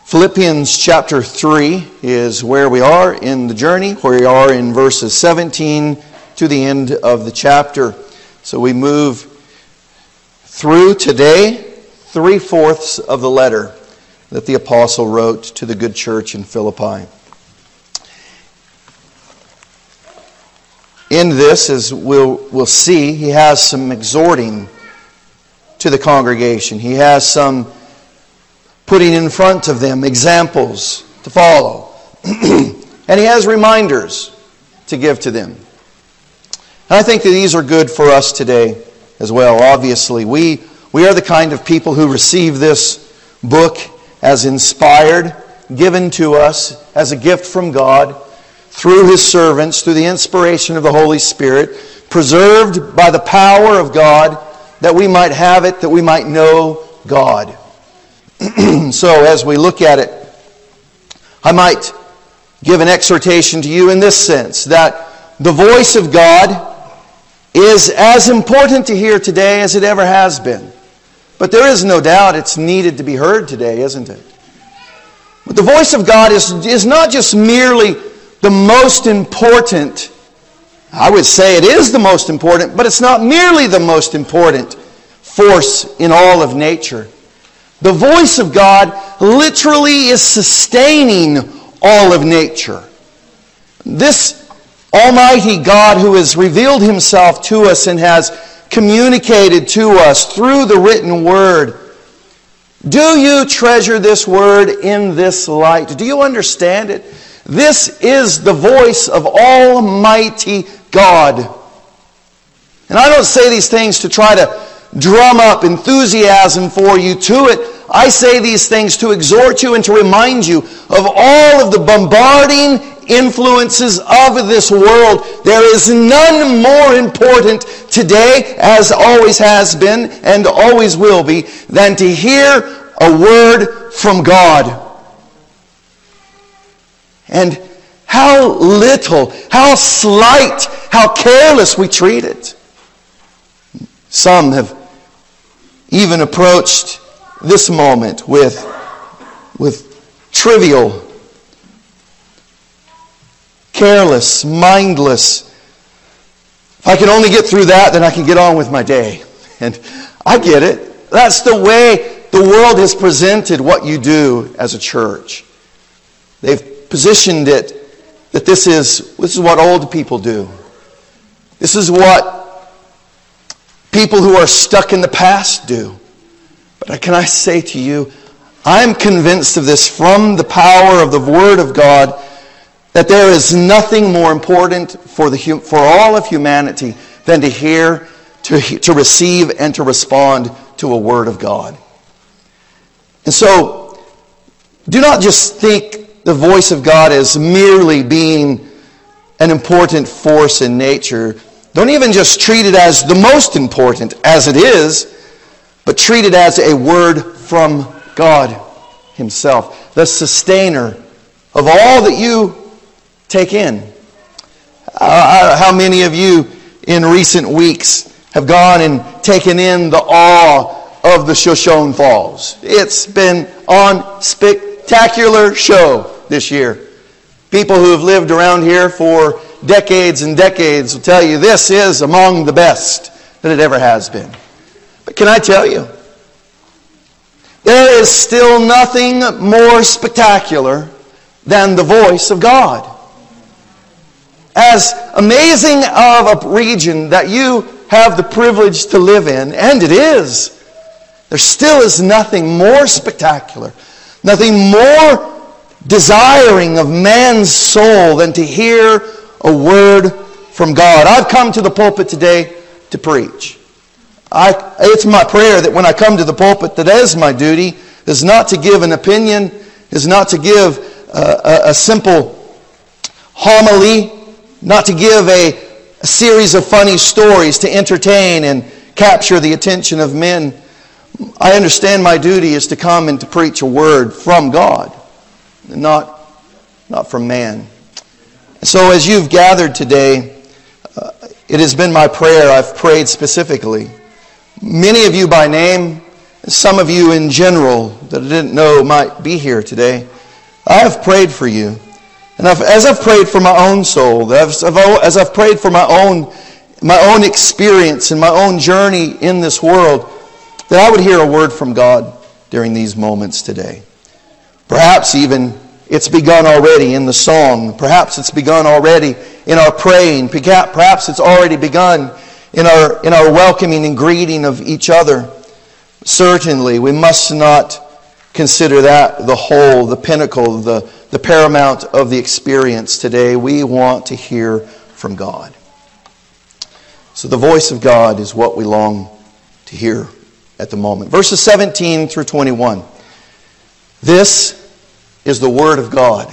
Philippians chapter 3 is where we are in the journey, where we are in verses 17 to the end of the chapter. So we move through today 3/4 of the letter that the apostle wrote to the good church in Philippi. In this, as we'll see, he has some exhorting to the congregation. He has some putting in front of them examples to follow. And he has reminders to give to them. And I think that these are good for us today as well. Obviously, we are the kind of people who receive this book as inspired, given to us as a gift from God, through His servants, through the inspiration of the Holy Spirit, preserved by the power of God, that we might have it, that we might know God. So as we look at it, I might give an exhortation to you in this sense, that the voice of God is as important to hear today as it ever has been. But there is no doubt it's needed to be heard today, isn't it? But the voice of God is not just merely the most important. I would say it is the most important, but it's not merely the most important force in all of nature. The voice of God literally is sustaining all of nature. This Almighty God who has revealed Himself to us and has communicated to us through the written Word. Do you treasure this Word in this light? Do you understand it? This is the voice of Almighty God. And I don't say these things to try to drum up enthusiasm for you to it. I say these things to exhort you and to remind you of all of the bombarding influences of this world. There is none more important today, as always has been and always will be, than to hear a word from God. And how little, how slight, how careless we treat it. Some have even approached this moment with trivial, careless, mindless, if I can only get through that, then I can get on with my day. And I get it. That's the way the world has presented what you do as a church. They've positioned it that this is what old people do. This is what people who are stuck in the past do. But can I say to you, I'm convinced of this from the power of the Word of God, that there is nothing more important for all of humanity than to hear, to receive, and to respond to a Word of God. And so, do not just think the voice of God as merely being an important force in nature. Don't even just treat it as the most important, as it is, but treat it as a word from God Himself, the sustainer of all that you take in. How many of you in recent weeks have gone and taken in the awe of the Shoshone Falls? It's been on spectacular show this year. People who have lived around here for decades and decades will tell you this is among the best that it ever has been. But can I tell you, there is still nothing more spectacular than the voice of God. As amazing of a region that you have the privilege to live in, and it is, there still is nothing more spectacular, nothing more desiring of man's soul than to hear a word from God. I've come to the pulpit today to preach. It's my prayer that when I come to the pulpit, that is my duty, is not to give an opinion, is not to give a simple homily, not to give a series of funny stories to entertain and capture the attention of men. I understand my duty is to come and to preach a word from God, and not from man. So as you've gathered today, it has been my prayer, I've prayed specifically. Many of you by name, some of you in general that I didn't know might be here today, I have prayed for you. And as I've prayed for my own soul, as I've prayed for my own experience and my own journey in this world, that I would hear a word from God during these moments today. Perhaps even it's begun already in the song. Perhaps it's begun already in our praying. Perhaps it's already begun in our welcoming and greeting of each other. Certainly, we must not consider that the whole, the pinnacle, the paramount of the experience today. We want to hear from God. So the voice of God is what we long to hear at the moment. Verses 17 through 21. This is the Word of God.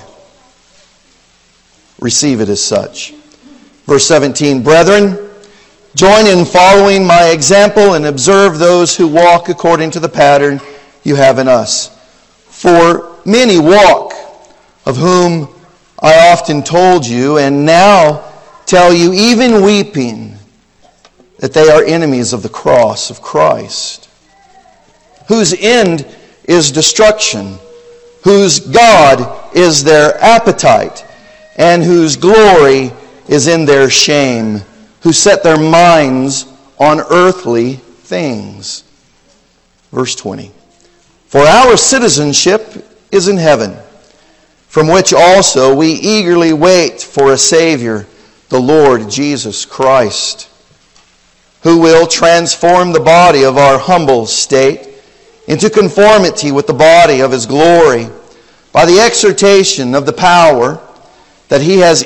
Receive it as such. Verse 17, Brethren, join in following my example and observe those who walk according to the pattern you have in us. For many walk, of whom I often told you, and now tell you, even weeping, that they are enemies of the cross of Christ, whose end is destruction, whose God is their appetite, and whose glory is in their shame, who set their minds on earthly things. Verse 20. For our citizenship is in heaven, from which also we eagerly wait for a Savior, the Lord Jesus Christ, who will transform the body of our humble state into conformity with the body of His glory, by the exertion of the power that He has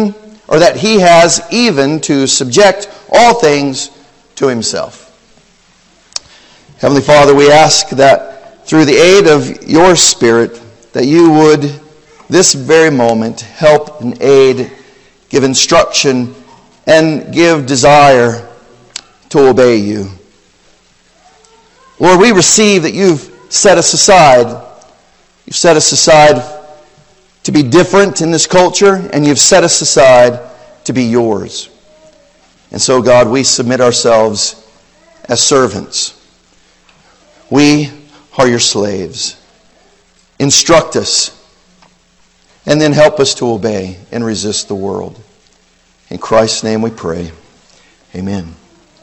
even to subject all things to Himself. Heavenly Father, we ask that through the aid of Your Spirit, that You would, this very moment, help and aid, give instruction, and give desire to obey You. Lord, we receive that You've set us aside. You've set us aside to be different in this culture, and You've set us aside to be Yours. And so, God, we submit ourselves as servants. We are Your slaves. Instruct us, and then help us to obey and resist the world. In Christ's name we pray. Amen.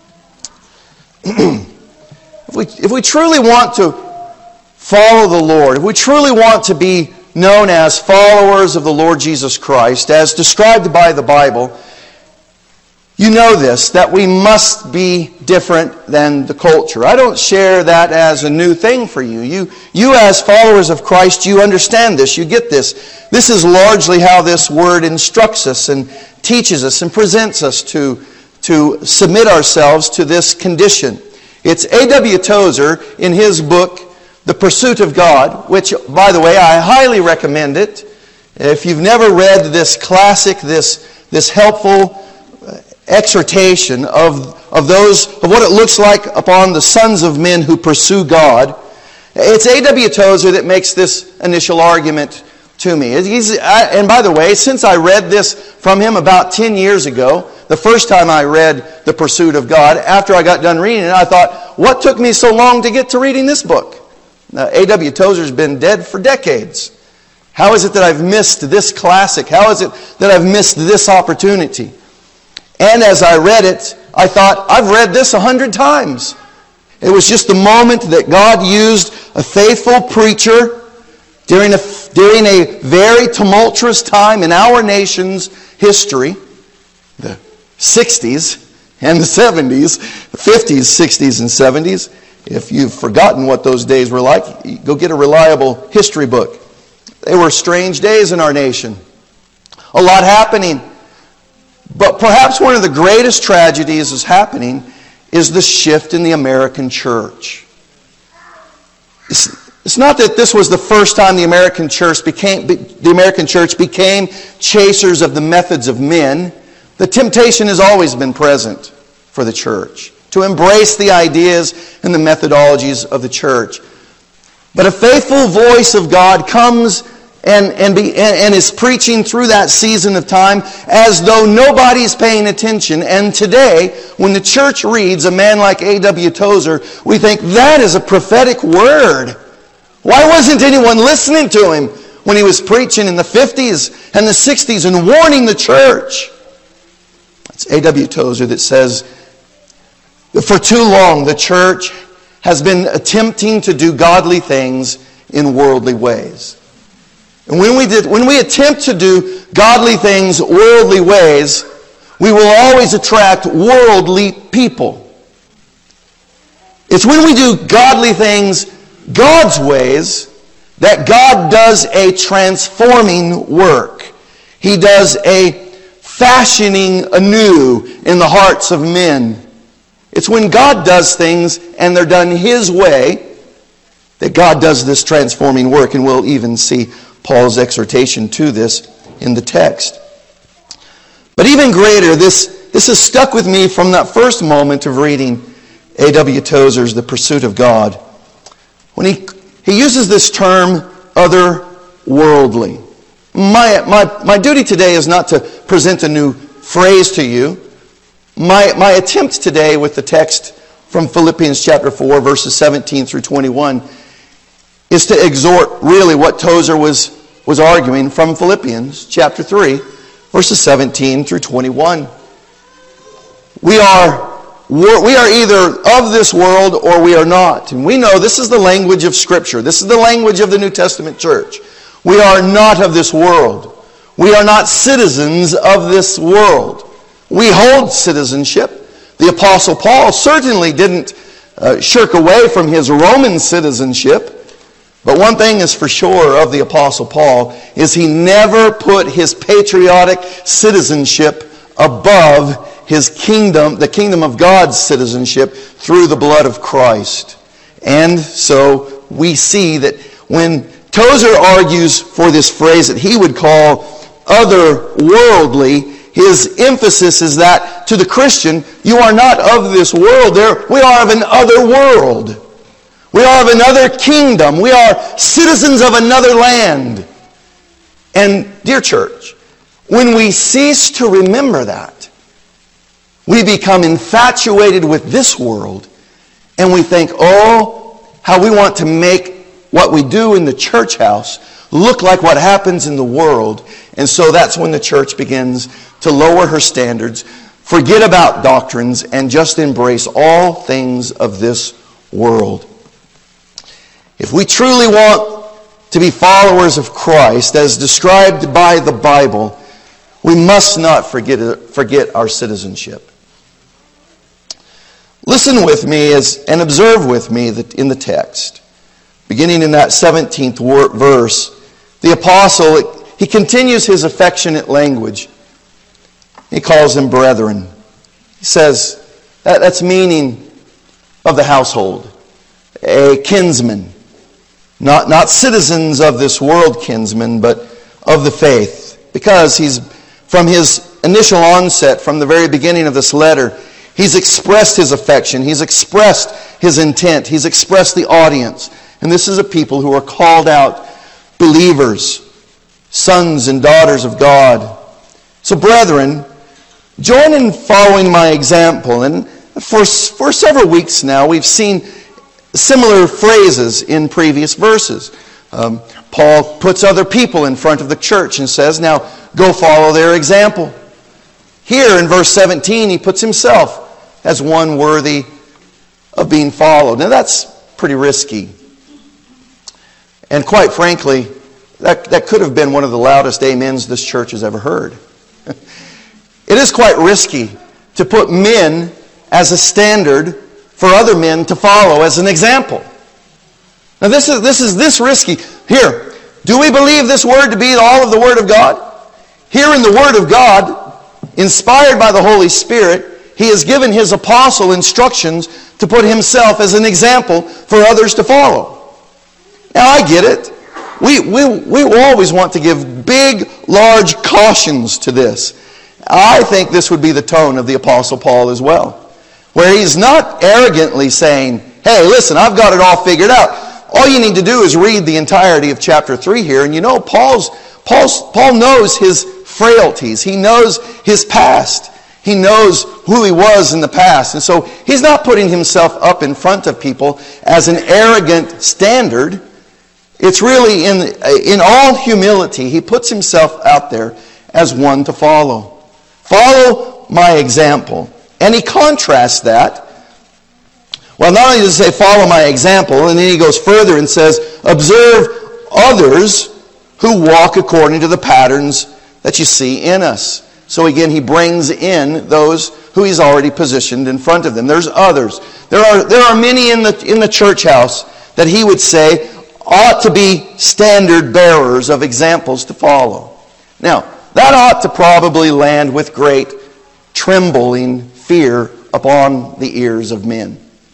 If we truly want to follow the Lord, if we truly want to be known as followers of the Lord Jesus Christ, as described by the Bible, you know this, that we must be different than the culture. I don't share that as a new thing for you. You as followers of Christ, you understand this, you get this. This is largely how this word instructs us and teaches us and presents us to submit ourselves to this condition. It's A.W. Tozer in his book, The Pursuit of God, which, by the way, I highly recommend it. If you've never read this classic, this helpful exhortation of what it looks like upon the sons of men who pursue God, it's A.W. Tozer that makes this initial argument to me. And by the way, since I read this from him about 10 years ago, the first time I read The Pursuit of God, after I got done reading it, I thought, what took me so long to get to reading this book? A.W. Tozer's been dead for decades. How is it that I've missed this classic? How is it that I've missed this opportunity? And as I read it, I thought, I've read this 100 times. It was just the moment that God used a faithful preacher during a very tumultuous time in our nation's history, the 60s and the 70s, the 50s, 60s, and 70s. If you've forgotten what those days were like, go get a reliable history book. They were strange days in our nation. A lot happening. But perhaps one of the greatest tragedies is happening is the shift in the American church. It's not that this was the first time the American church became chasers of the methods of men. The temptation has always been present for the church to embrace the ideas and the methodologies of the church. But a faithful voice of God comes and is preaching through that season of time as though nobody's paying attention. And today, when the church reads a man like A.W. Tozer, we think that is a prophetic word. Why wasn't anyone listening to him when he was preaching in the 50s and the 60s and warning the church? It's A.W. Tozer that says that for too long the church has been attempting to do godly things in worldly ways. And when we attempt to do godly things worldly ways, we will always attract worldly people. It's when we do godly things God's ways that God does a transforming work. He does a fashioning anew in the hearts of men. It's when God does things and they're done His way that God does this transforming work. And we'll even see Paul's exhortation to this in the text. But even greater, this has stuck with me from that first moment of reading A.W. Tozer's The Pursuit of God. When he uses this term, otherworldly. My duty today is not to present a new phrase to you. My attempt today with the text from Philippians chapter 4, verses 17 through 21, is to exhort really what Tozer was arguing from Philippians chapter 3, verses 17 through 21. We are either of this world or we are not. And we know this is the language of Scripture. This is the language of the New Testament church. We are not of this world. We are not citizens of this world. We hold citizenship. The Apostle Paul certainly didn't shirk away from his Roman citizenship. But one thing is for sure of the Apostle Paul is he never put his patriotic citizenship above his kingdom, the kingdom of God's citizenship through the blood of Christ. And so we see that when Tozer argues for this phrase that he would call otherworldly, his emphasis is that to the Christian, you are not of this world. We are of an other world. We are of another kingdom. We are citizens of another land. And, dear church, when we cease to remember that, we become infatuated with this world, and we think, oh, how we want to make what we do in the church house look like what happens in the world. And so that's when the church begins to lower her standards, forget about doctrines, and just embrace all things of this world. If we truly want to be followers of Christ, as described by the Bible, we must not forget our citizenship. Listen with me and observe with me that in the text, beginning in that 17th verse, the apostle, he continues his affectionate language. He calls them brethren. He says, that's meaning of the household, a kinsman. Not citizens of this world kinsmen, but of the faith. Because he's, from his initial onset, from the very beginning of this letter, he's expressed his affection. He's expressed his intent. He's expressed the audience. And this is a people who are called out believers, sons and daughters of God. So brethren, join in following my example. And for several weeks now, we've seen similar phrases in previous verses. Paul puts other people in front of the church and says, now go follow their example. Here in verse 17, he puts himself as one worthy of being followed. Now that's pretty risky. And quite frankly, that could have been one of the loudest amens this church has ever heard. It is quite risky to put men as a standard for other men to follow as an example. Now this is this risky. Here, do we believe this word to be all of the Word of God? Here in the Word of God, inspired by the Holy Spirit, He has given His apostle instructions to put himself as an example for others to follow. Now I get it. We always want to give big, large cautions to this. I think this would be the tone of the Apostle Paul as well. Where he's not arrogantly saying, hey, listen, I've got it all figured out. all you need to do is read the entirety of chapter 3 here, and you know Paul knows his frailties. He knows his past. He knows who he was in the past. And so he's not putting himself up in front of people as an arrogant standard. It's really in all humility, he puts himself out there as one to follow. Follow my example. And he contrasts that. Well, not only does he say, follow my example, and then he goes further and says, observe others who walk according to the patterns that you see in us. So again, he brings in those who he's already positioned in front of them. There's others. There are many in the church house that he would say ought to be standard bearers of examples to follow. Now, that ought to probably land with great trembling fear upon the ears of men.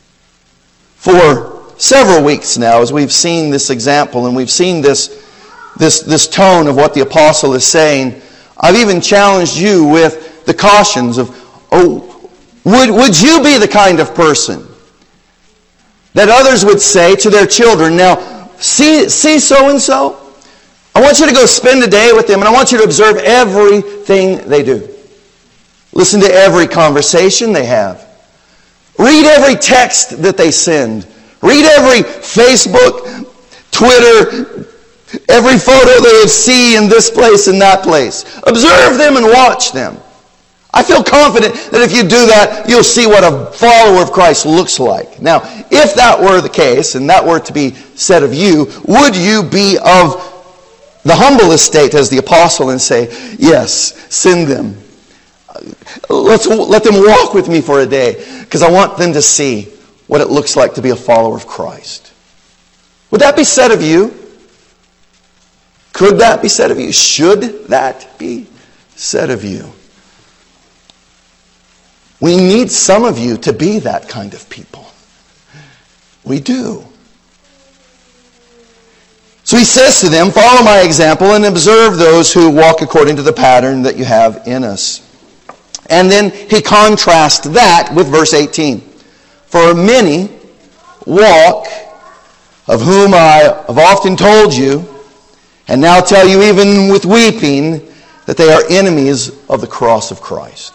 For several weeks now, as we've seen this example and we've seen this tone of what the apostle is saying, I've even challenged you with the cautions of, would you be the kind of person that others would say to their children, now, see so-and-so? I want you to go spend a day with them, and I want you to observe everything they do. Listen to every conversation they have. Read every text that they send. Read every Facebook, Twitter, every photo they see in this place and that place. Observe them and watch them. I feel confident that if you do that, you'll see what a follower of Christ looks like. Now, if that were the case, and that were to be said of you, would you be of the humble estate as the apostle and say, yes, send them. Let them walk with me for a day, because I want them to see what it looks like to be a follower of Christ. Would that be said of you? Could that be said of you? Should that be said of you? We need some of you to be that kind of people. We do. So he says to them, follow my example and observe those who walk according to the pattern that you have in us. And then he contrasts that with verse 18. For many walk, of whom I have often told you, and now tell you even with weeping, that they are enemies of the cross of Christ.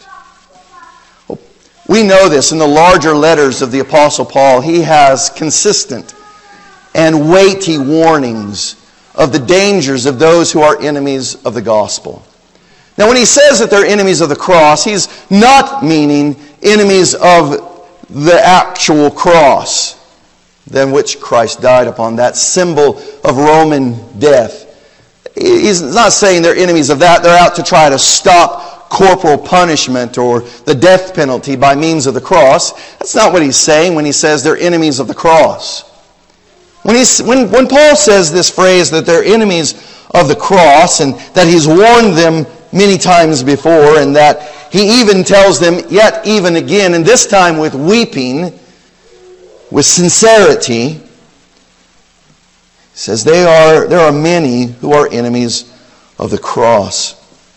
We know this in the larger letters of the Apostle Paul. He has consistent and weighty warnings of the dangers of those who are enemies of the gospel. Now, when he says that they're enemies of the cross, he's not meaning enemies of the actual cross than which Christ died upon, that symbol of Roman death. He's not saying they're enemies of that. They're out to try to stop corporal punishment or the death penalty by means of the cross. That's not what he's saying when he says they're enemies of the cross. When Paul says this phrase that they're enemies of the cross and that he's warned them many times before and that he even tells them yet even again, and this time with weeping, with sincerity, he says there are many who are enemies of the cross.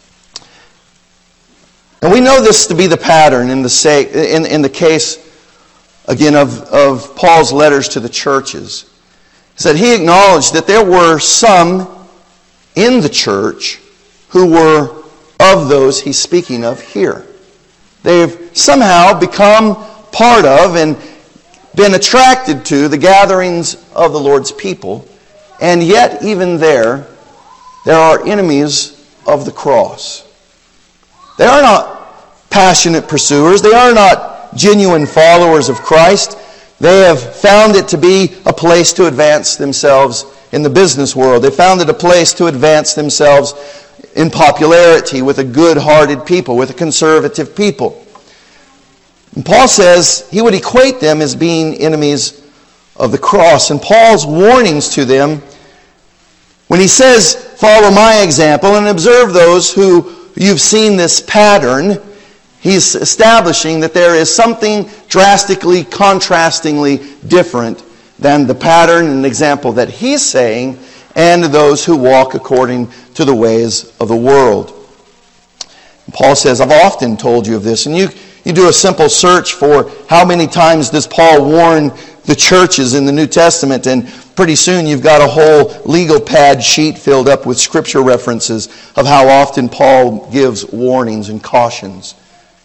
And we know this to be the pattern in the case, again, of Paul's letters to the churches. He said he acknowledged that there were some in the church who were of those he's speaking of here. They've somehow become part of and been attracted to the gatherings of the Lord's people. And yet, even there are enemies of the cross. They are not passionate pursuers. They are not genuine followers of Christ. They have found it to be a place to advance themselves in the business world. They found it a place to advance themselves in popularity with a good-hearted people, with a conservative people. And Paul says he would equate them as being enemies of the cross. And Paul's warnings to them, when he says, follow my example and observe those who you've seen this pattern, he's establishing that there is something drastically, contrastingly different than the pattern and example that he's saying and those who walk according to the ways of the world. And Paul says, I've often told you of this. And you do a simple search for how many times does Paul warn the churches in the New Testament, and Pretty soon you've got a whole legal pad sheet filled up with scripture references of how often Paul gives warnings and cautions.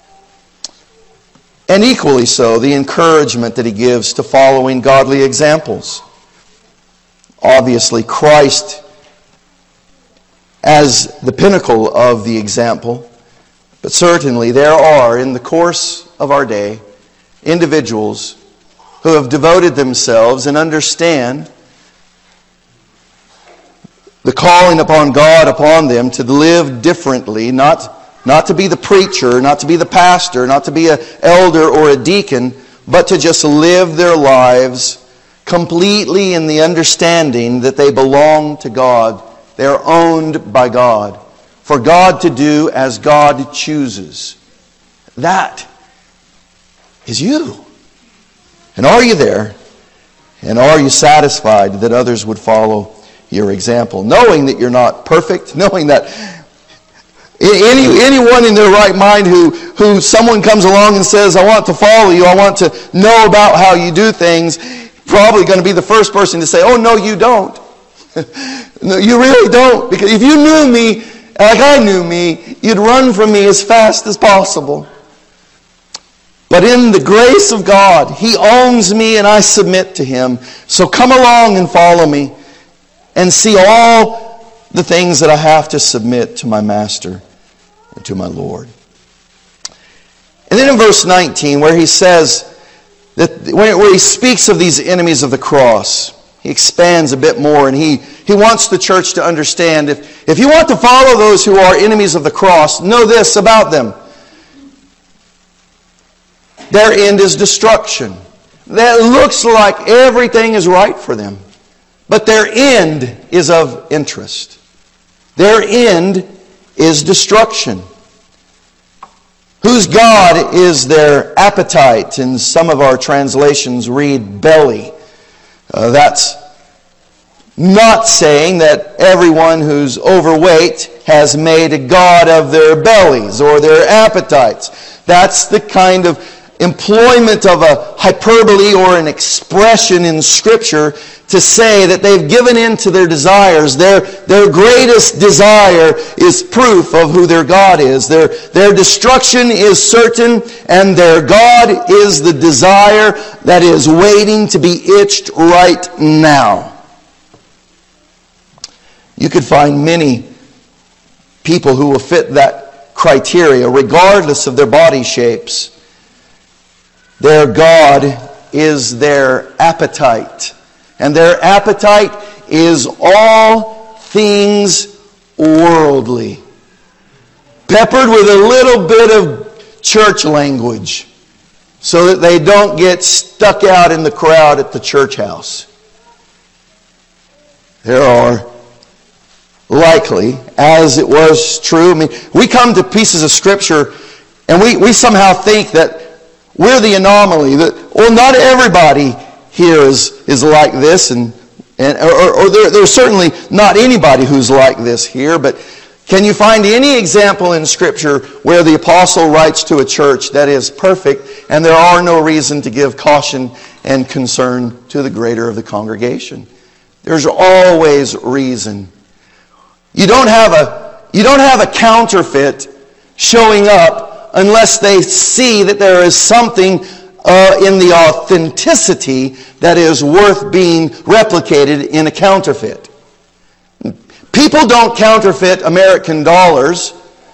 And equally so, the encouragement that he gives to following godly examples. Obviously, Christ as the pinnacle of the example, but certainly there are, in the course of our day, individuals who have devoted themselves and understand the calling upon God upon them to live differently, not to be the preacher, not to be the pastor, not to be an elder or a deacon, but to just live their lives completely in the understanding that they belong to God. They are owned by God, for God to do as God chooses. That is you. And are you there? And are you satisfied that others would follow your example? Knowing that you're not perfect, knowing that anyone in their right mind who someone comes along and says, I want to follow you, I want to know about how you do things, probably going to be the first person to say, oh, no, you don't. No, you really don't. Because if you knew me like I knew me, you'd run from me as fast as possible. But in the grace of God, He owns me and I submit to Him. So come along and follow me and see all the things that I have to submit to my Master and to my Lord. And then in verse 19, where he says that where he speaks of these enemies of the cross, he expands a bit more, and he wants the church to understand, if you want to follow those who are enemies of the cross, know this about them. Their end is destruction. That looks like everything is right for them. But their end is of interest. Their end is destruction. Whose God is their appetite? And some of our translations read belly. That's not saying that everyone who's overweight has made a god of their bellies or their appetites. That's the kind of employment of a hyperbole or an expression in Scripture to say that they've given in to their desires. Their greatest desire is proof of who their God is. Their destruction is certain, and their God is the desire that is waiting to be itched right now. You could find many people who will fit that criteria, regardless of their body shapes. Their God is their appetite. And their appetite is all things worldly. Peppered with a little bit of church language so that they don't get stuck out in the crowd at the church house. There are likely, as it was true, we come to pieces of Scripture and we somehow think that we're the anomaly. Well, not everybody here is like this, or there's certainly not anybody who's like this here, but can you find any example in Scripture where the apostle writes to a church that is perfect and there are no reason to give caution and concern to the greater of the congregation? There's always reason. You don't have a counterfeit showing up unless they see that there is something in the authenticity that is worth being replicated in a counterfeit. People don't counterfeit American dollars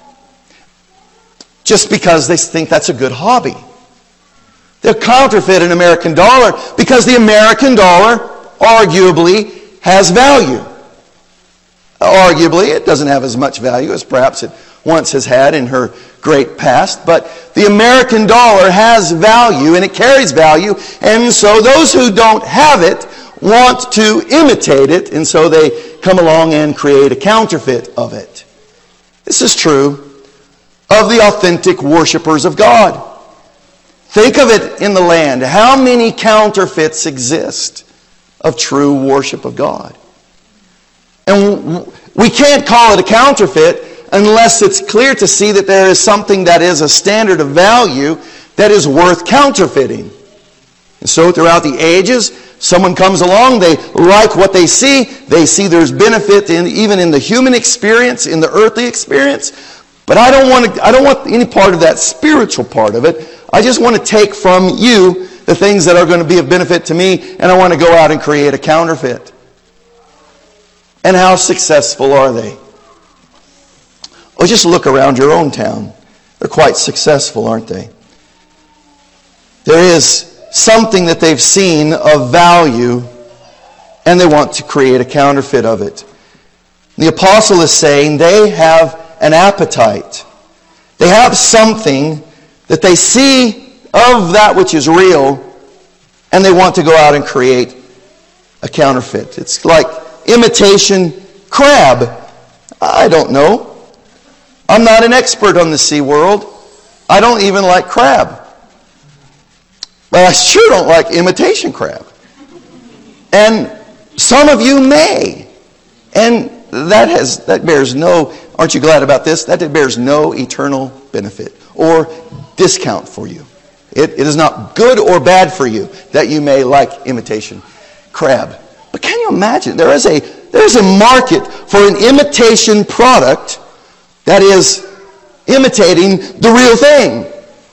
just because they think that's a good hobby. They'll counterfeit an American dollar because the American dollar arguably has value. Arguably, it doesn't have as much value as perhaps it once has had in her great past, but the American dollar has value and it carries value, and so those who don't have it want to imitate it, and so they come along and create a counterfeit of it. This is true of the authentic worshipers of God. Think of it in the land. How many counterfeits exist of true worship of God? And we can't call it a counterfeit unless it's clear to see that there is something that is a standard of value that is worth counterfeiting. And so throughout the ages, someone comes along, they like what they see there's benefit even in the human experience, in the earthly experience. But I don't want any part of that spiritual part of it. I just want to take from you the things that are going to be of benefit to me, and I want to go out and create a counterfeit. And how successful are they? Oh, just look around your own town. They're quite successful, aren't they? There is something that they've seen of value, and they want to create a counterfeit of it. The apostle is saying they have an appetite. They have something that they see of that which is real, and they want to go out and create a counterfeit. It's like imitation crab. I don't know. I'm not an expert on the sea world. I don't even like crab. But I sure don't like imitation crab. And some of you may. And that bears no, aren't you glad about this? That bears no eternal benefit or discount for you. It is not good or bad for you that you may like imitation crab. But can you imagine? There is a market for an imitation product that is imitating the real thing.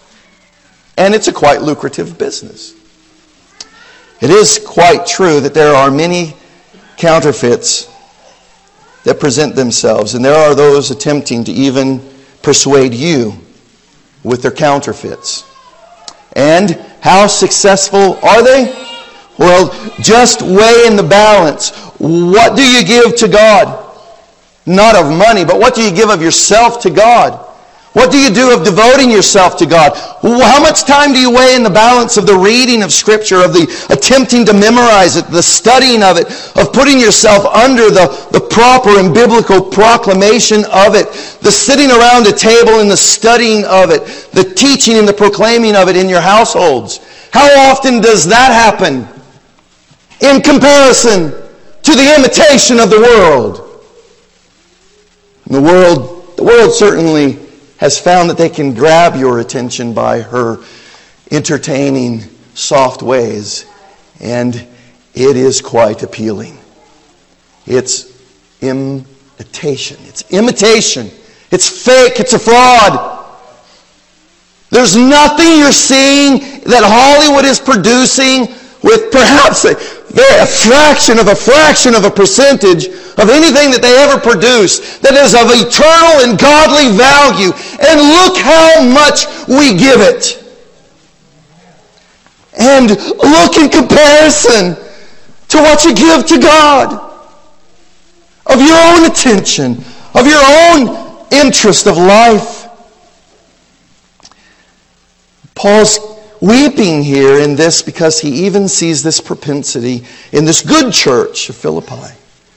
And it's a quite lucrative business. It is quite true that there are many counterfeits that present themselves, and there are those attempting to even persuade you with their counterfeits. And how successful are they? Well, just weigh in the balance. What do you give to God? Not of money, but what do you give of yourself to God? What do you do of devoting yourself to God? How much time do you weigh in the balance of the reading of Scripture, of the attempting to memorize it, the studying of it, of putting yourself under the proper and biblical proclamation of it, the sitting around a table and the studying of it, the teaching and the proclaiming of it in your households? How often does that happen in comparison to the imitation of the world? And the world certainly has found that they can grab your attention by her entertaining, soft ways. And it is quite appealing. It's imitation. It's imitation. It's fake. It's a fraud. There's nothing you're seeing that Hollywood is producing with perhaps a fraction of a percentage of anything that they ever produce that is of eternal and godly value. And look how much we give it. And look in comparison to what you give to God. Of your own attention, of your own interest of life. Paul's weeping here in this because he even sees this propensity in this good church of Philippi.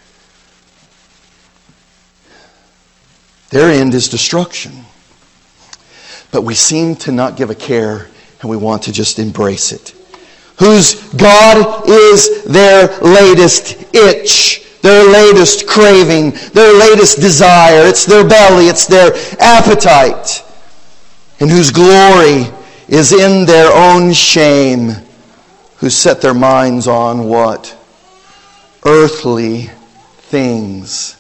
Their end is destruction. But we seem to not give a care, and we want to just embrace it. Whose God is their latest itch, their latest craving, their latest desire. It's their belly, it's their appetite. And whose glory is in their own shame, who set their minds on what? Earthly things.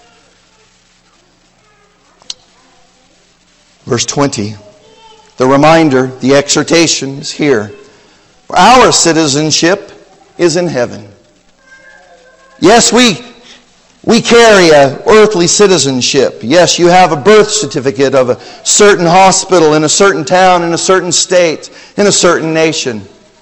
Verse 20, the reminder, the exhortation is here. For our citizenship is in heaven. Yes, we carry an earthly citizenship. Yes, you have a birth certificate of a certain hospital in a certain town, in a certain state, in a certain nation.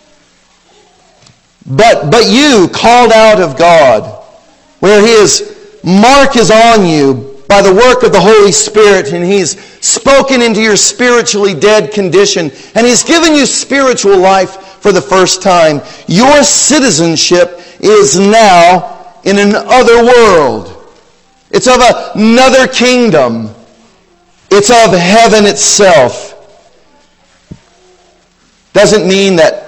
But you, called out of God, where His mark is on you by the work of the Holy Spirit, and He's spoken into your spiritually dead condition, and He's given you spiritual life for the first time. Your citizenship is now in another world. It's of another kingdom. It's of heaven itself. Doesn't mean that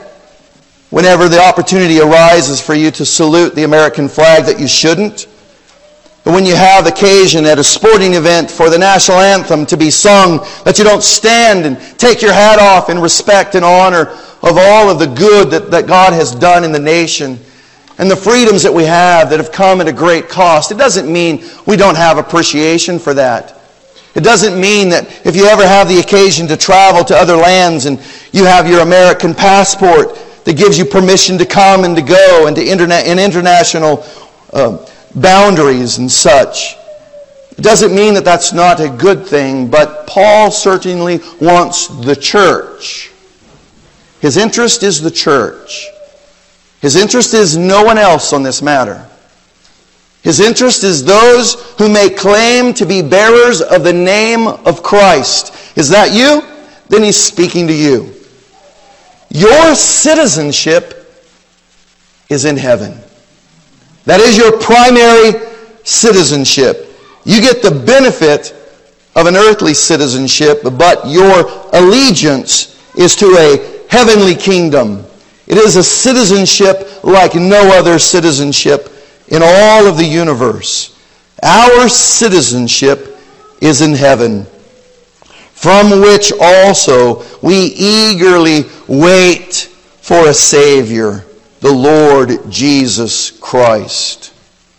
whenever the opportunity arises for you to salute the American flag that you shouldn't. But when you have occasion at a sporting event for the national anthem to be sung, that you don't stand and take your hat off in respect and honor of all of the good that God has done in the nation and the freedoms that we have that have come at a great cost. It doesn't mean we don't have appreciation for that. It doesn't mean that if you ever have the occasion to travel to other lands and you have your American passport that gives you permission to come and to go and to international boundaries and such. It doesn't mean that that's not a good thing, but Paul certainly wants the church. His interest is the church. His interest is no one else on this matter. His interest is those who may claim to be bearers of the name of Christ. Is that you? Then he's speaking to you. Your citizenship is in heaven. That is your primary citizenship. You get the benefit of an earthly citizenship, but your allegiance is to a heavenly kingdom. It is a citizenship like no other citizenship in all of the universe. Our citizenship is in heaven, from which also we eagerly wait for a Savior, the Lord Jesus Christ.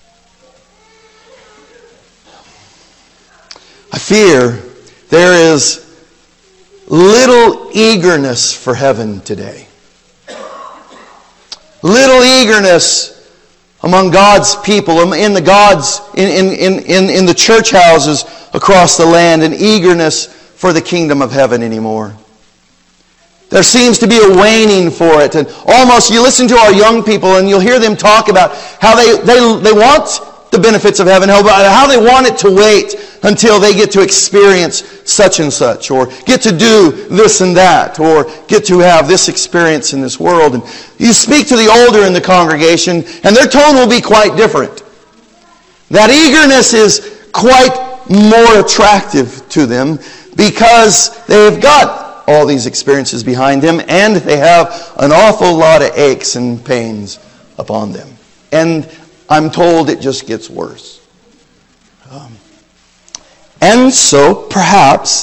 I fear there is little eagerness for heaven today. Little eagerness among God's people, in the church houses across the land, and eagerness for the kingdom of heaven anymore. There seems to be a waning for it. And almost, you listen to our young people and you'll hear them talk about how they want the benefits of heaven, how they want it to wait until they get to experience such and such, or get to do this and that, or get to have this experience in this world. And you speak to the older in the congregation and their tone will be quite different. That eagerness is quite more attractive to them because they've got all these experiences behind them, and they have an awful lot of aches and pains upon them. And I'm told it just gets worse. And so, perhaps,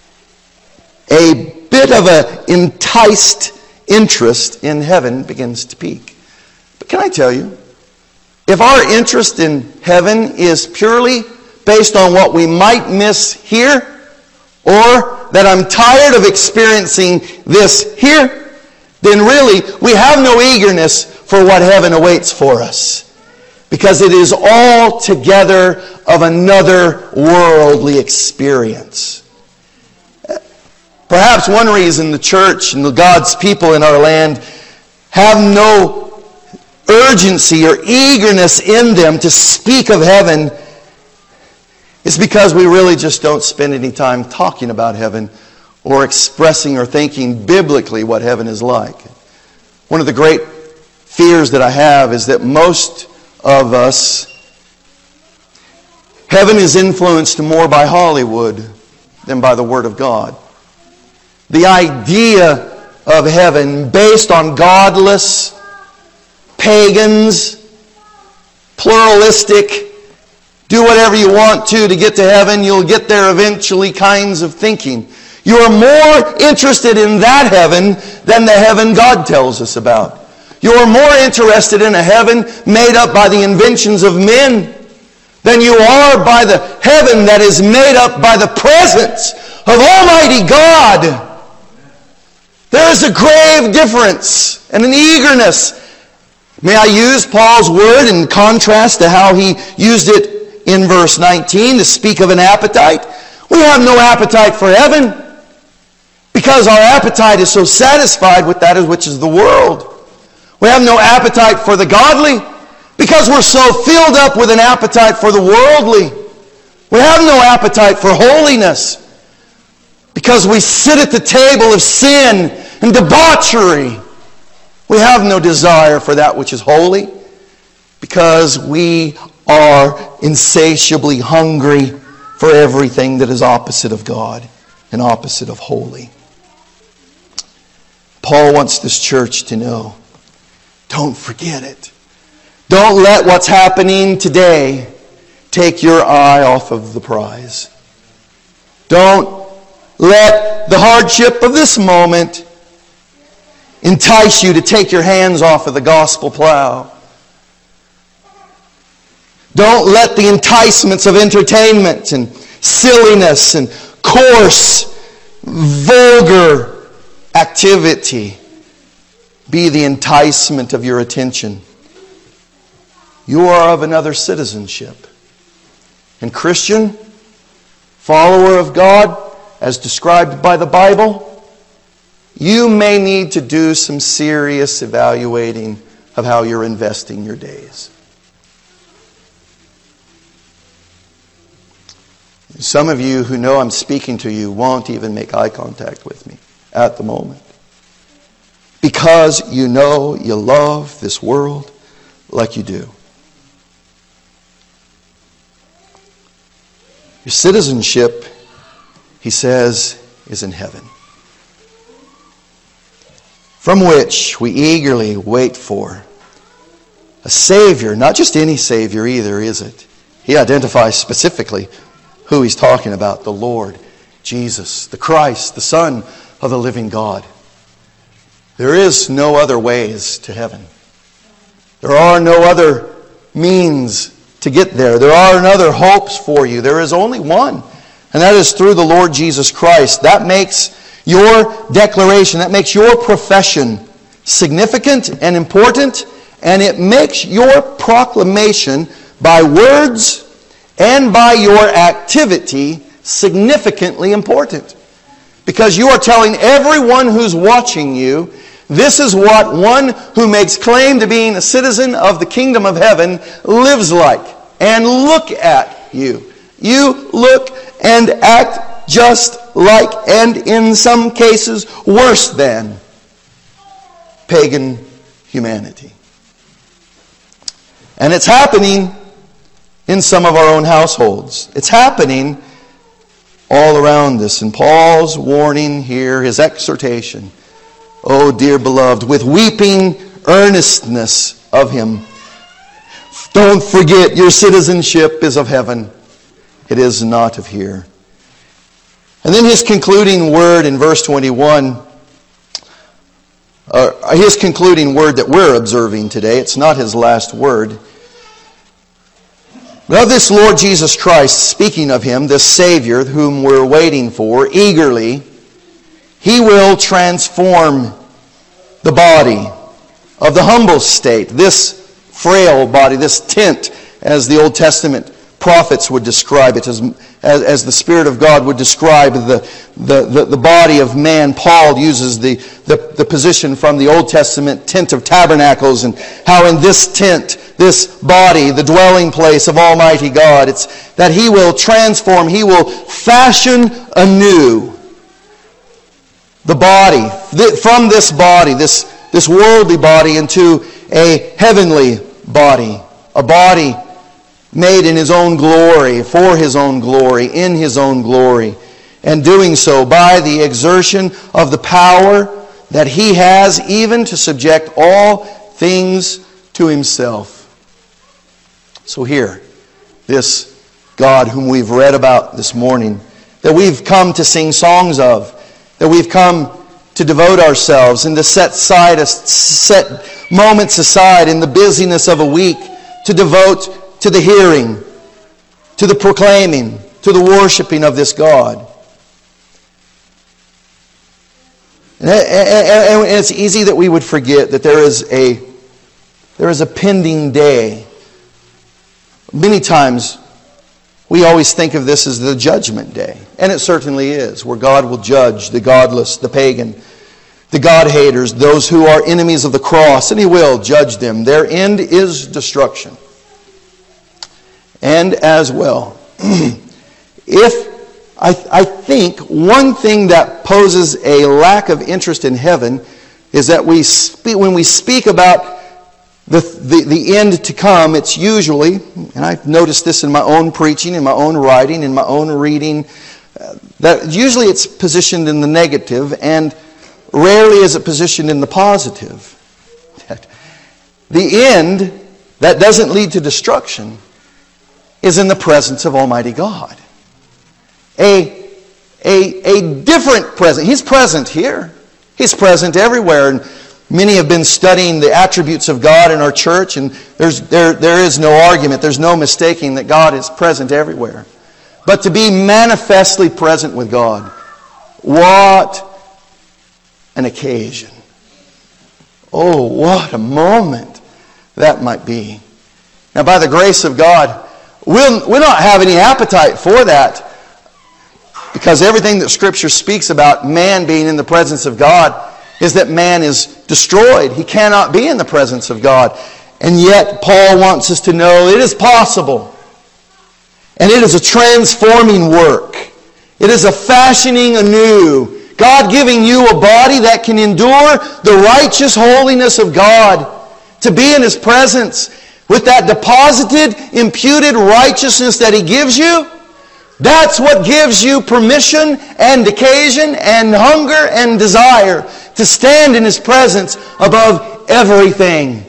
a bit of an enticed interest in heaven begins to peak. But can I tell you, if our interest in heaven is purely based on what we might miss here, or that I'm tired of experiencing this here, then really we have no eagerness for what heaven awaits for us. Because it is altogether of another worldly experience. Perhaps one reason the church and God's people in our land have no urgency or eagerness in them to speak of heaven is because we really just don't spend any time talking about heaven or expressing or thinking biblically what heaven is like. One of the great fears that I have is that most of us, heaven is influenced more by Hollywood than by the Word of God. The idea of heaven based on godless, pagans, pluralistic, do whatever you want to get to heaven, you'll get there eventually kinds of thinking. You are more interested in that heaven than the heaven God tells us about. You are more interested in a heaven made up by the inventions of men than you are by the heaven that is made up by the presence of Almighty God. There is a grave difference and an eagerness. May I use Paul's word in contrast to how he used it in verse 19 to speak of an appetite? We have no appetite for heaven because our appetite is so satisfied with that which is the world. We have no appetite for the godly because we're so filled up with an appetite for the worldly. We have no appetite for holiness because we sit at the table of sin and debauchery. We have no desire for that which is holy because we are insatiably hungry for everything that is opposite of God and opposite of holy. Paul wants this church to know, don't forget it. Don't let what's happening today take your eye off of the prize. Don't let the hardship of this moment entice you to take your hands off of the gospel plow. Don't let the enticements of entertainment and silliness and coarse, vulgar activity be the enticement of your attention. You are of another citizenship. And Christian, follower of God, as described by the Bible, you may need to do some serious evaluating of how you're investing your days. Some of you who know I'm speaking to you won't even make eye contact with me at the moment, because you know you love this world like you do. Your citizenship, he says, is in heaven, from which we eagerly wait for a Savior. Not just any Savior either, is it? He identifies specifically who he's talking about: the Lord Jesus, the Christ, the Son of the living God. There is no other ways to heaven. There are no other means to get there. There are no other hopes for you. There is only one, and that is through the Lord Jesus Christ. That makes your declaration, that makes your profession significant and important, and it makes your proclamation by words and by your activity significantly important. Because you are telling everyone who's watching you, this is what one who makes claim to being a citizen of the kingdom of heaven lives like. And look at you. You look and act just like, and in some cases worse than, pagan humanity. And it's happening in some of our own households. It's happening all around us. And Paul's warning here, his exhortation, oh dear beloved, with weeping earnestness of him, don't forget your citizenship is of heaven. It is not of here. And then his concluding word in verse 21, his concluding word that we're observing today, it's not his last word. But of this Lord Jesus Christ, speaking of him, this Savior whom we're waiting for eagerly, he will transform the body of the humble state, this frail body, this tent, as the Old Testament prophets would describe it, as the Spirit of God would describe the body of man. Paul uses the position from the Old Testament tent of tabernacles, and how in this tent, this body, the dwelling place of Almighty God, it's that he will transform, he will fashion anew the body, from this body, this worldly body, into a heavenly body, a body made in his own glory, for his own glory, in his own glory, and doing so by the exertion of the power that he has even to subject all things to himself. So here, this God whom we've read about this morning, that we've come to sing songs of, that we've come to devote ourselves and to set moments aside in the busyness of a week to devote to the hearing, to the proclaiming, to the worshiping of this God. And it's easy that we would forget that there is a pending day. Many times we always think of this as the judgment day. And it certainly is, where God will judge the godless, the pagan, the God-haters, those who are enemies of the cross. And he will judge them. Their end is destruction. And as well, I think one thing that poses a lack of interest in heaven is that when we speak about the end to come, it's usually, and I've noticed this in my own preaching, in my own writing, in my own reading, that usually it's positioned in the negative, and rarely is it positioned in the positive. The end that doesn't lead to destruction is in the presence of Almighty God. A different presence. He's present here. He's present everywhere. And many have been studying the attributes of God in our church, and there is no argument, there's no mistaking that God is present everywhere. But to be manifestly present with God, what an occasion. Oh, what a moment that might be. Now, by the grace of God, we'll not have any appetite for that, because everything that Scripture speaks about man being in the presence of God is that man is destroyed. He cannot be in the presence of God. And yet, Paul wants us to know it is possible. And it is a transforming work. It is a fashioning anew. God giving you a body that can endure the righteous holiness of God. To be in His presence with that deposited, imputed righteousness that He gives you. That's what gives you permission and occasion and hunger and desire to stand in His presence above everything.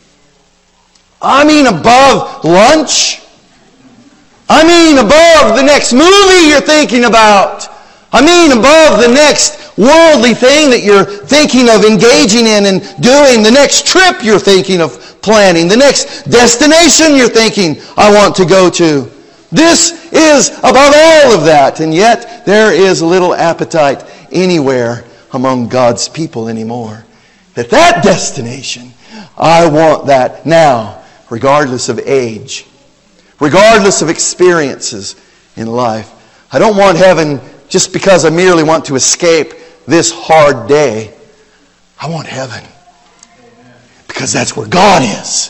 I mean above lunch. I mean above the next movie you're thinking about. I mean above the next worldly thing that you're thinking of engaging in and doing. The next trip you're thinking of planning. The next destination you're thinking, I want to go to. This is above all of that. And yet there is little appetite anywhere among God's people anymore. That destination, I want that now, regardless of age, regardless of experiences in life. I don't want heaven just because I merely want to escape this hard day. I want heaven because that's where God is.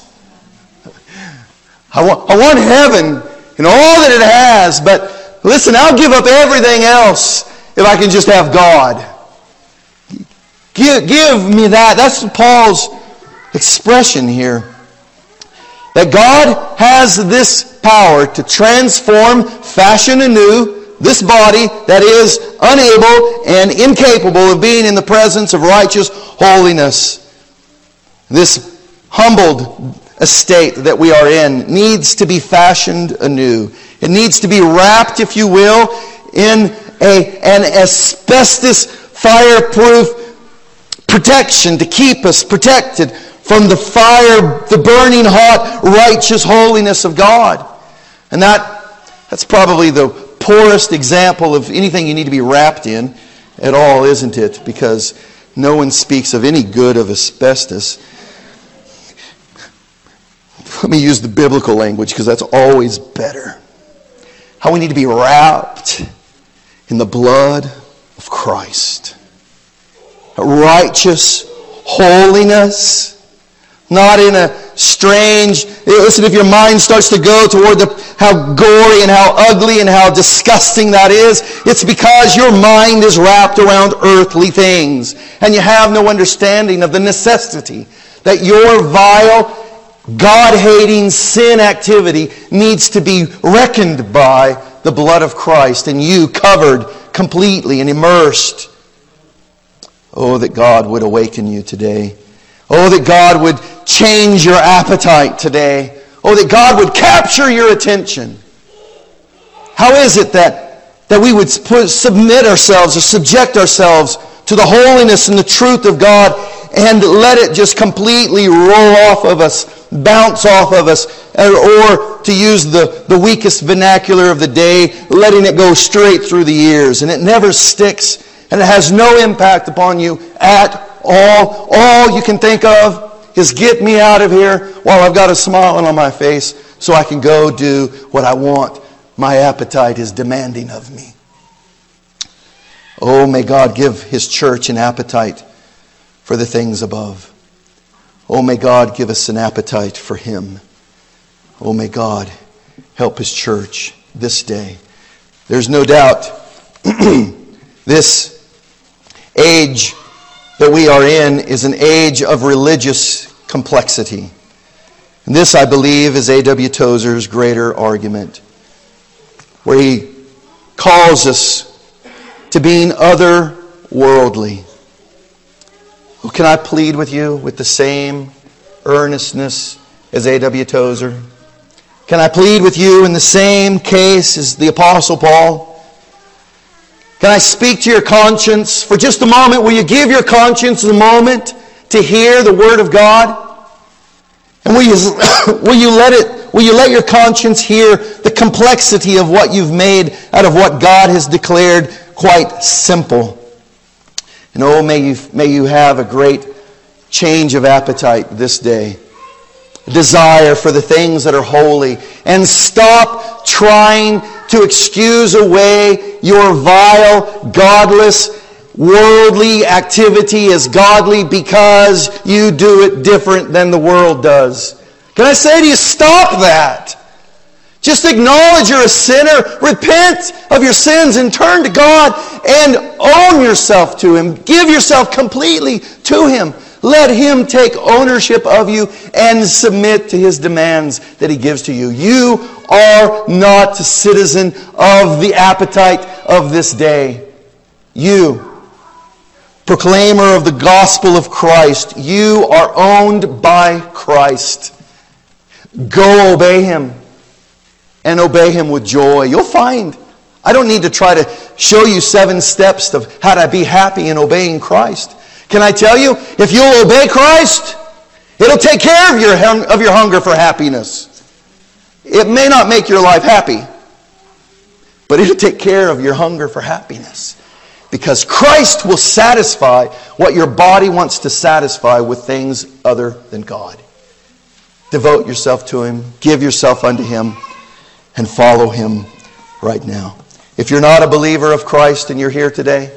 I want heaven and all that it has, but listen, I'll give up everything else if I can just have God. Give me that. That's Paul's expression here. That God has this power to transform, fashion anew, this body that is unable and incapable of being in the presence of righteous holiness. This humbled estate that we are in needs to be fashioned anew. It needs to be wrapped, if you will, in an asbestos fireproof protection to keep us protected from the fire, the burning hot, righteous holiness of God. And that's probably the poorest example of anything you need to be wrapped in at all, isn't it? Because no one speaks of any good of asbestos. Let me use the biblical language because that's always better. How we need to be wrapped in the blood of Christ. Righteous holiness. Not in a strange... Listen, if your mind starts to go toward how gory and how ugly and how disgusting that is, it's because your mind is wrapped around earthly things. And you have no understanding of the necessity that your vile, God-hating sin activity needs to be reckoned by the blood of Christ and you covered completely and immersed. Oh, that God would awaken you today. Oh, that God would change your appetite today. Oh, that God would capture your attention. How is it that we would submit ourselves or subject ourselves to the holiness and the truth of God and let it just completely roll off of us, bounce off of us, or to use the weakest vernacular of the day, letting it go straight through the ears, and it never sticks, and it has no impact upon you at all. All you can think of is get me out of here while I've got a smile on my face so I can go do what I want. My appetite is demanding of me. Oh, may God give His church an appetite for the things above. Oh, may God give us an appetite for Him. Oh, may God help His church this day. There's no doubt this age that we are in is an age of religious complexity. And this, I believe, is A.W. Tozer's greater argument, where he calls us to being otherworldly. Well, can I plead with you with the same earnestness as A.W. Tozer? Can I plead with you in the same case as the Apostle Paul? Can I speak to your conscience for just a moment? Will you give your conscience a moment to hear the Word of God? And will you let your conscience hear the complexity of what you've made out of what God has declared quite simple? And oh, may you have a great change of appetite this day. A desire for the things that are holy. And stop trying to excuse away your vile, godless, worldly activity as godly because you do it different than the world does. Can I say to you, stop that. Just acknowledge you're a sinner. Repent of your sins and turn to God and own yourself to Him. Give yourself completely to Him. Let Him take ownership of you and submit to His demands that He gives to you. You are not a citizen of the appetite of this day. You, proclaimer of the gospel of Christ, you are owned by Christ. Go obey Him. And obey Him with joy. You'll find. I don't need to try to show you 7 steps of how to be happy in obeying Christ. Can I tell you, if you'll obey Christ, it'll take care of your hunger for happiness. It may not make your life happy, but it'll take care of your hunger for happiness. Because Christ will satisfy what your body wants to satisfy with things other than God. Devote yourself to Him. Give yourself unto Him. And follow Him right now. If you're not a believer of Christ and you're here today,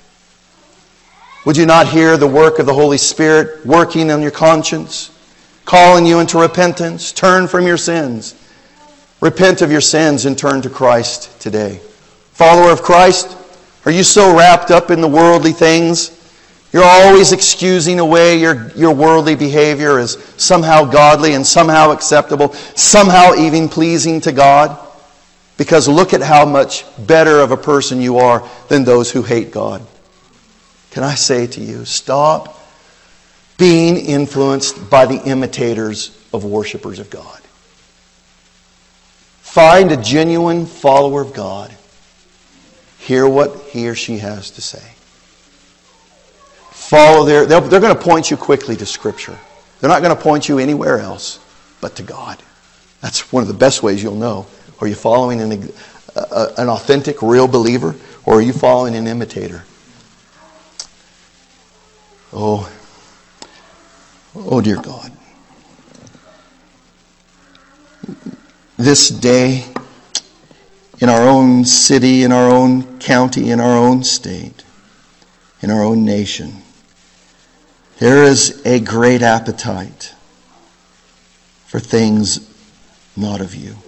would you not hear the work of the Holy Spirit working on your conscience, calling you into repentance? Turn from your sins. Repent of your sins and turn to Christ today. Follower of Christ, are you so wrapped up in the worldly things? You're always excusing away your worldly behavior as somehow godly and somehow acceptable, somehow even pleasing to God. Because look at how much better of a person you are than those who hate God. Can I say to you, stop being influenced by the imitators of worshipers of God. Find a genuine follower of God. Hear what he or she has to say. Follow they're going to point you quickly to Scripture. They're not going to point you anywhere else but to God. That's one of the best ways you'll know. Are you following an authentic, real believer, or are you following an imitator? Oh dear God. This day, in our own city, in our own county, in our own state, in our own nation, there is a great appetite for things not of you.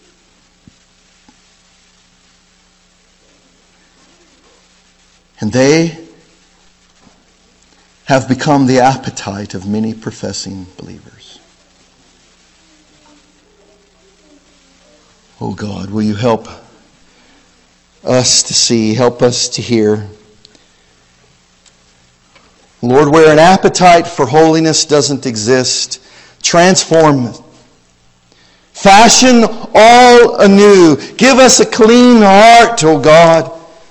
And they have become the appetite of many professing believers. Oh God, will you help us to see, help us to hear. Lord, where an appetite for holiness doesn't exist, transform it. Fashion all anew. Give us a clean heart, O God.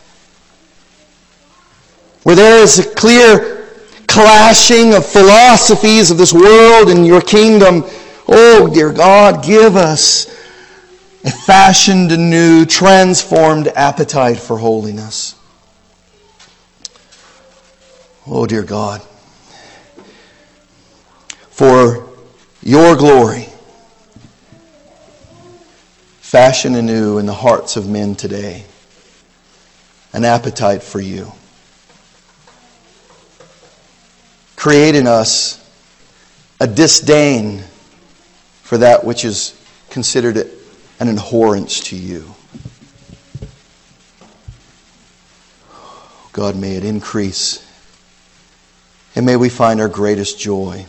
Where there is a clear clashing of philosophies of this world and your kingdom, oh dear God, give us a fashioned anew, transformed appetite for holiness. Oh dear God, for your glory, fashion anew in the hearts of men today an appetite for you. Create in us a disdain for that which is considered an abhorrence to you. God, may it increase. And may we find our greatest joy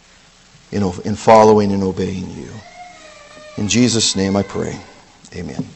in following and obeying you. In Jesus' name I pray. Amen.